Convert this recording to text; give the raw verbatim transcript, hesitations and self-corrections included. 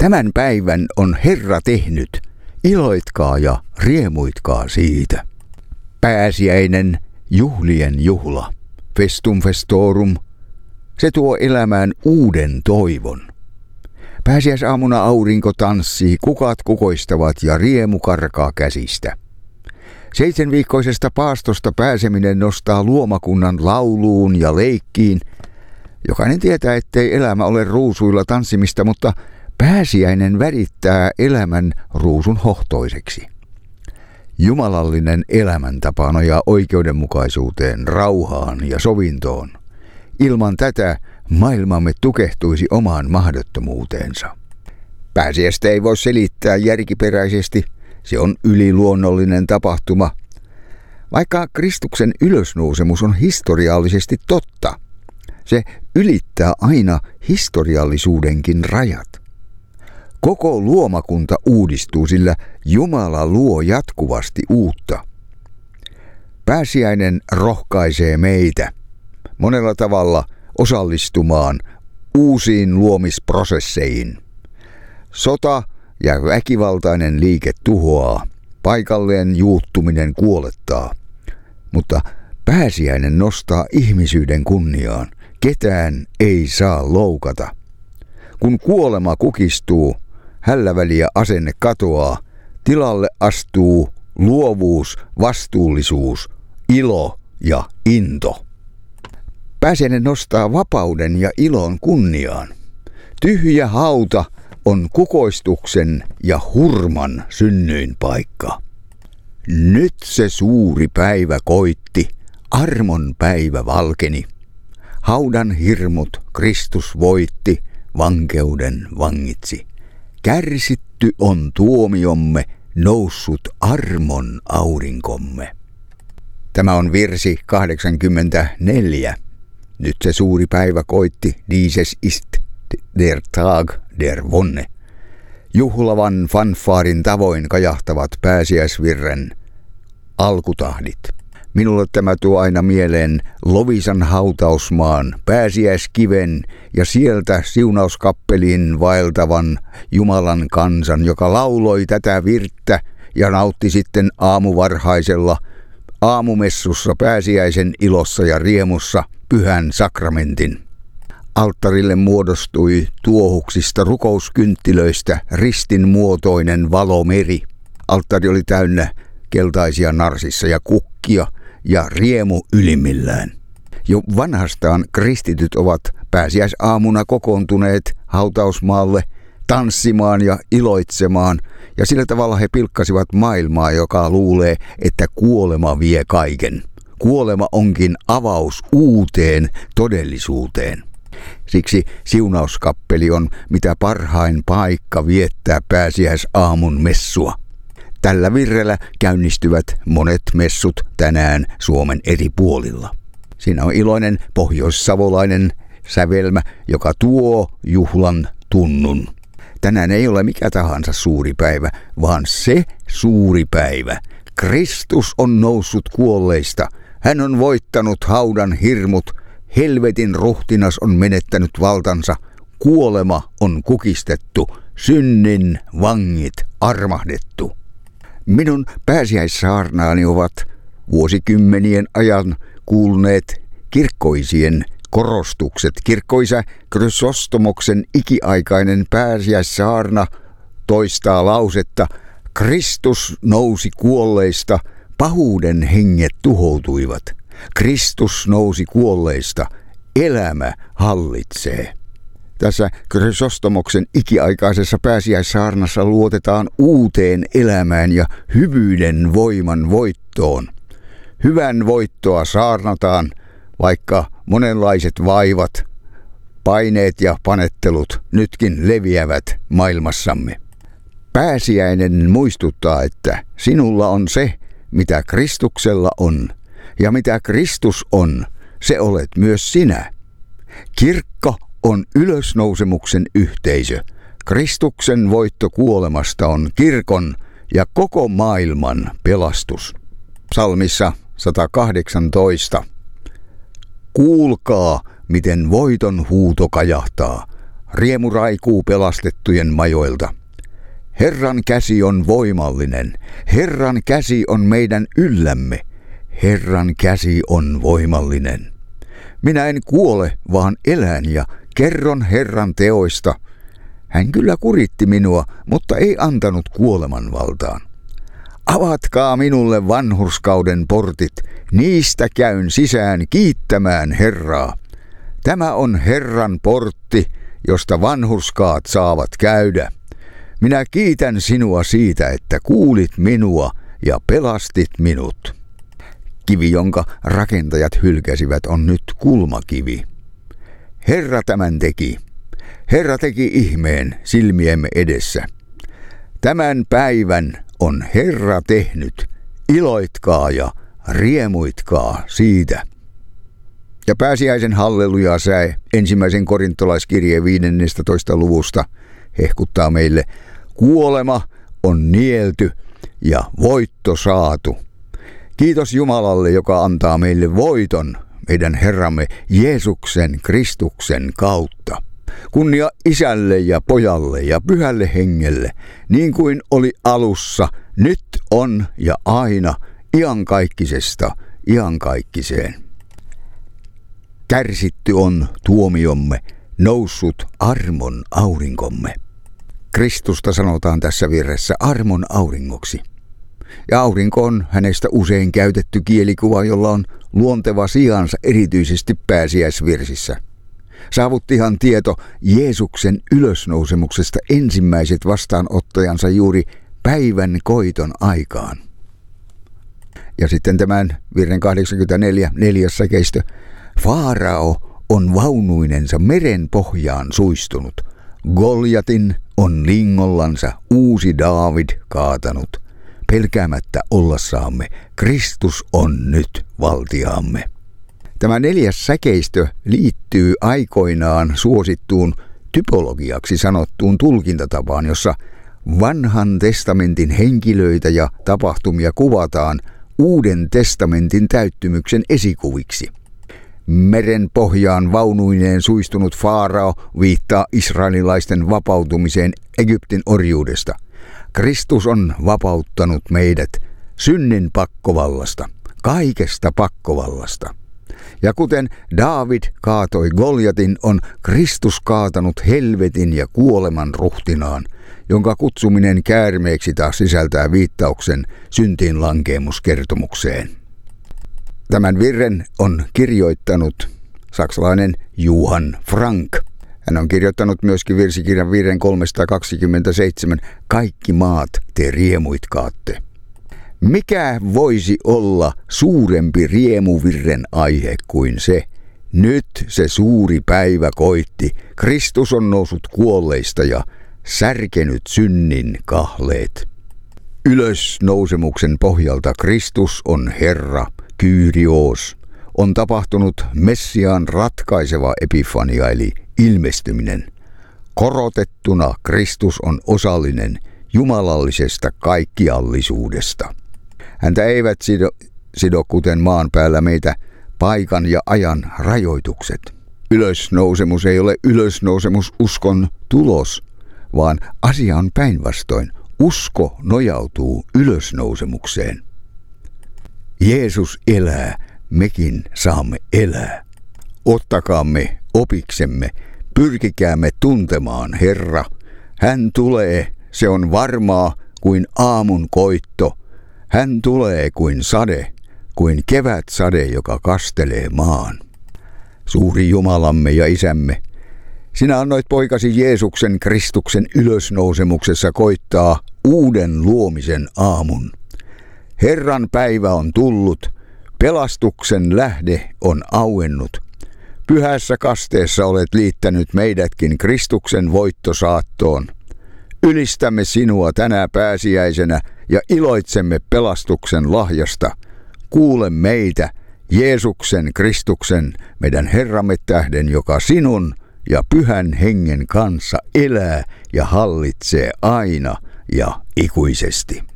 Tämän päivän on Herra tehnyt, iloitkaa ja riemuitkaa siitä. Pääsiäinen, juhlien juhla, festum festorum, se tuo elämään uuden toivon. Pääsiäisaamuna aurinko tanssii, kukat kukoistavat ja riemu karkaa käsistä. Seitsemänviikkoisesta paastosta pääseminen nostaa luomakunnan lauluun ja leikkiin. Jokainen tietää, ettei elämä ole ruusuilla tanssimista, mutta pääsiäinen värittää elämän ruusun hohtoiseksi. Jumalallinen elämäntapa nojaa oikeudenmukaisuuteen, rauhaan ja sovintoon. Ilman tätä maailmamme tukehtuisi omaan mahdottomuuteensa. Pääsiäistä ei voi selittää järkiperäisesti, se on yliluonnollinen tapahtuma. Vaikka Kristuksen ylösnousemus on historiallisesti totta, se ylittää aina historiallisuudenkin rajat. Koko luomakunta uudistuu, sillä Jumala luo jatkuvasti uutta. Pääsiäinen rohkaisee meitä monella tavalla osallistumaan uusiin luomisprosesseihin. Sota ja väkivaltainen liike tuhoaa, paikalleen juuttuminen kuolettaa, mutta pääsiäinen nostaa ihmisyyden kunniaan. Ketään ei saa loukata. Kun kuolema kukistuu, hälläväliä asenne katoaa, tilalle astuu luovuus, vastuullisuus, ilo ja into. Pääsiäinen nostaa vapauden ja ilon kunniaan. Tyhjä hauta on kukoistuksen ja hurman synnyinpaikka. Nyt se suuri päivä koitti, armon päivä valkeni. Haudan hirmut Kristus voitti, vankeuden vangitsi. Kärsitty on tuomiomme, noussut armon aurinkomme. Tämä on virsi kahdeksankymmentäneljä. Nyt se suuri päivä koitti, dieses ist der Tag der Wonne. Juhlavan fanfaarin tavoin kajahtavat pääsiäisvirren alkutahdit. Minulle tämä tuo aina mieleen Loviisan hautausmaan, pääsiäiskiven ja sieltä siunauskappeliin vaeltavan Jumalan kansan, joka lauloi tätä virttä ja nautti sitten aamuvarhaisella aamumessussa pääsiäisen ilossa ja riemussa pyhän sakramentin. Alttarille muodostui tuohuksista rukouskynttilöistä ristin muotoinen valomeri. Alttari oli täynnä keltaisia narsissa ja kukkia ja riemu ylimmillään. Jo vanhastaan kristityt ovat pääsiäisaamuna kokoontuneet hautausmaalle tanssimaan ja iloitsemaan, ja sillä tavalla he pilkkasivat maailmaa, joka luulee, että kuolema vie kaiken. Kuolema onkin avaus uuteen todellisuuteen. Siksi siunauskappeli on mitä parhain paikka viettää pääsiäisaamun messua. Tällä virrellä käynnistyvät monet messut tänään Suomen eri puolilla. Siinä on iloinen pohjoissavolainen sävelmä, joka tuo juhlan tunnun. Tänään ei ole mikä tahansa suuri päivä, vaan se suuri päivä. Kristus on noussut kuolleista. Hän on voittanut haudan hirmut. Helvetin ruhtinas on menettänyt valtansa. Kuolema on kukistettu. Synnin vangit armahdettu. Minun pääsiäissaarnaani ovat vuosikymmenien ajan kuulneet kirkkoisien korostukset. Kirkkoisä Chrysostomoksen ikiaikainen pääsiäissaarna toistaa lausetta: Kristus nousi kuolleista, pahuuden henget tuhoutuivat. Kristus nousi kuolleista, elämä hallitsee. Tässä Chrysostomoksen ikiaikaisessa pääsiäissaarnassa luotetaan uuteen elämään ja hyvyyden voiman voittoon. Hyvän voittoa saarnataan, vaikka monenlaiset vaivat, paineet ja panettelut nytkin leviävät maailmassamme. Pääsiäinen muistuttaa, että sinulla on se, mitä Kristuksella on, ja mitä Kristus on, se olet myös sinä. Kirkko on ylösnousemuksen yhteisö. Kristuksen voitto kuolemasta on kirkon ja koko maailman pelastus. Psalmissa sata kahdeksantoista. Kuulkaa, miten voiton huuto kajahtaa. riemu raikuu pelastettujen majoilta. Herran käsi on voimallinen. Herran käsi on meidän yllämme. Herran käsi on voimallinen. Minä en kuole, vaan elän ja kerron Herran teoista. Hän kyllä kuritti minua, mutta ei antanut kuoleman valtaan. Avatkaa minulle vanhurskauden portit, niistä käyn sisään kiittämään Herraa. Tämä on Herran portti, josta vanhurskaat saavat käydä. Minä kiitän sinua siitä, että kuulit minua ja pelastit minut. Kivi, jonka rakentajat hylkäsivät, on nyt kulmakivi. Herra tämän teki. Herra teki ihmeen silmiemme edessä. Tämän päivän on Herra tehnyt. Iloitkaa ja riemuitkaa siitä. Ja pääsiäisen hallelujaa säe ensimmäisen korintolaiskirjeen viidennestätoista luvusta hehkuttaa meille: kuolema on nielty ja voitto saatu. Kiitos Jumalalle, joka antaa meille voiton meidän Herramme Jeesuksen Kristuksen kautta. Kunnia Isälle ja Pojalle ja Pyhälle Hengelle, niin kuin oli alussa, nyt on ja aina, iankaikkisesta iankaikkiseen. Kärsitty on tuomiomme, noussut armon aurinkomme. Kristusta sanotaan tässä virressä armon auringoksi. Ja aurinko on hänestä usein käytetty kielikuva, jolla on luonteva sijansa erityisesti pääsiäisvirsissä. Saavuttihan tieto Jeesuksen ylösnousemuksesta ensimmäiset vastaanottajansa juuri päivän koiton aikaan. Ja sitten tämän virren kahdeksankymmentäneljä neljäs säkeistö. Faarao on vaunuinensa meren pohjaan suistunut. Goljatin on lingollansa uusi Daavid kaatanut. Pelkäämättä ollasaamme, Kristus on nyt valtiaamme. Tämä neljäs säkeistö liittyy aikoinaan suosittuun typologiaksi sanottuun tulkintatapaan, jossa vanhan testamentin henkilöitä ja tapahtumia kuvataan uuden testamentin täyttymyksen esikuviksi. Meren pohjaan vaunuineen suistunut Faarao viittaa israelilaisten vapautumiseen Egyptin orjuudesta. Kristus on vapauttanut meidät synnin pakkovallasta, kaikesta pakkovallasta. Ja kuten Daavid kaatoi Goljatin, on Kristus kaatanut helvetin ja kuoleman ruhtinaan, jonka kutsuminen käärmeeksi taas sisältää viittauksen syntiin lankeemuskertomukseen. Tämän virren on kirjoittanut saksalainen Johann Frank. Hän on kirjoittanut myöskin virsikirjan virren kolmesataakaksikymmentäseitsemän, kaikki maat te riemuitkaatte. Mikä voisi olla suurempi riemuvirren aihe kuin se? Nyt se suuri päivä koitti. Kristus on noussut kuolleista ja särkenyt synnin kahleet. Ylösnousemuksen pohjalta Kristus on Herra, Kyrios. On tapahtunut Messiaan ratkaiseva epifania eli ilmestyminen. Korotettuna Kristus on osallinen jumalallisesta kaikkiallisuudesta. Häntä eivät sido, sido kuten maan päällä meitä paikan ja ajan rajoitukset. Ylösnousemus ei ole ylösnousemus uskon tulos, vaan asia on päinvastoin. Usko nojautuu ylösnousemukseen. Jeesus elää, mekin saamme elää. Ottakaamme opiksemme, pyrkikäämme tuntemaan Herra. Hän tulee, se on varmaa kuin aamun koitto. Hän tulee kuin sade, kuin kevätsade, joka kastelee maan. Suuri Jumalamme ja Isämme, sinä annoit poikasi Jeesuksen Kristuksen ylösnousemuksessa koittaa uuden luomisen aamun. Herran päivä on tullut, pelastuksen lähde on auennut. Pyhässä kasteessa olet liittänyt meidätkin Kristuksen voittosaattoon. Ylistämme sinua tänä pääsiäisenä ja iloitsemme pelastuksen lahjasta. Kuule meitä, Jeesuksen Kristuksen, meidän Herramme tähden, joka sinun ja Pyhän Hengen kanssa elää ja hallitsee aina ja ikuisesti.